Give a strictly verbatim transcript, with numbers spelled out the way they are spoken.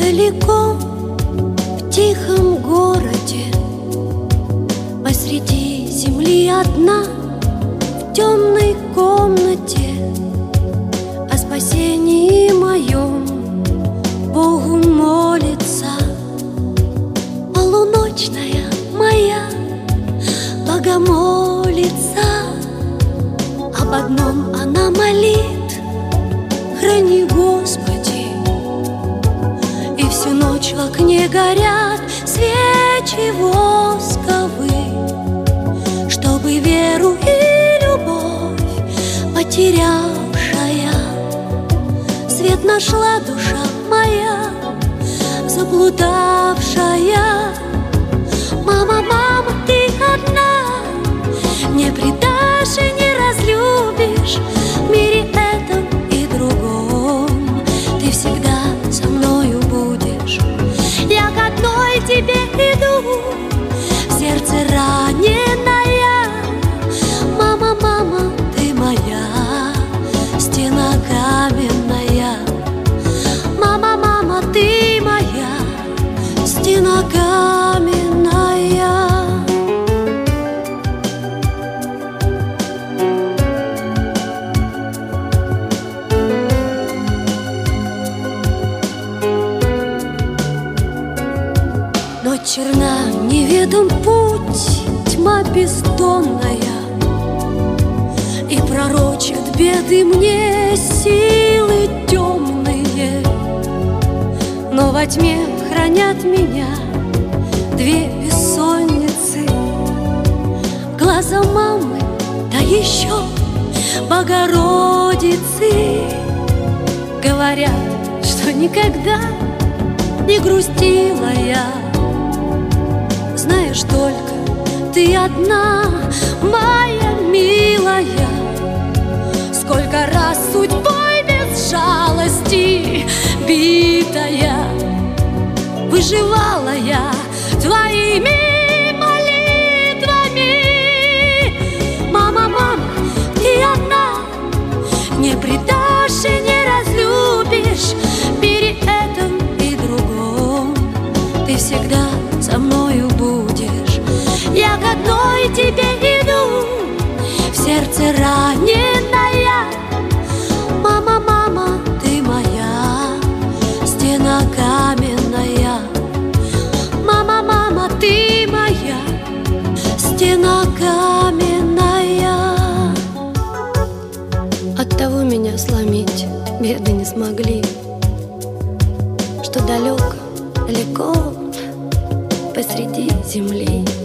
далеко, в тихом городе, посреди земли одна, в темной комнате, о спасении моем Богу молится. Полуночная моя богомолица, об одном она молит: храни, Господи. И всю ночь в окне горят свечи восковые, чтобы веру и любовь потерявшая свет нашла душа моя заблудавшая. Мама, мама, ты одна, не предашь и не разлюбишь в мире этом и другом. Ты всегда со мною будешь. Я к одной тебе иду, в сердце раненая. Мама, мама, ты моя стена каменная. Мама, мама, ты моя стена каменная. Но черна, неведом путь, тьма бездонная, и пророчат беды мне силы темные. Но во тьме хранят меня две бессонницы, глаза мамы, да еще Богородицы. Говорят, что никогда не грустила я. Знаешь, только ты одна, моя милая. Сколько раз судьбой без жалости битая, выживала я твоими молитвами. Мама, мама, ты одна, не предашь и не разлюбишь в мире этом и другом. Ты всегда со мною будешь. Я к одной тебе иду, в сердце раненая. Мама, мама, ты моя стена каменная. Мама, мама, ты моя стена каменная. Оттого меня сломить беды не смогли, что далеко, далеко посреди земли